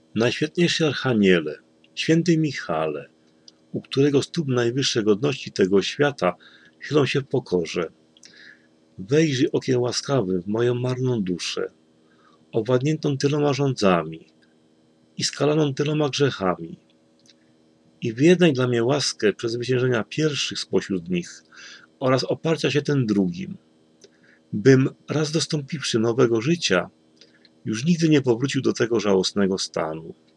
Najświętniejszy Archaniele, święty Michale, u którego stóp najwyższe godności tego świata chylą się w pokorze, wejrzyj okiem łaskawy w moją marną duszę, owładniętą tyloma rządzami i skalaną tyloma grzechami, i wyjednaj dla mnie łaskę przezwyciężenia pierwszych spośród nich oraz oparcia się tym drugim, bym raz dostąpiwszy nowego życia, już nigdy nie powrócił do tego żałosnego stanu.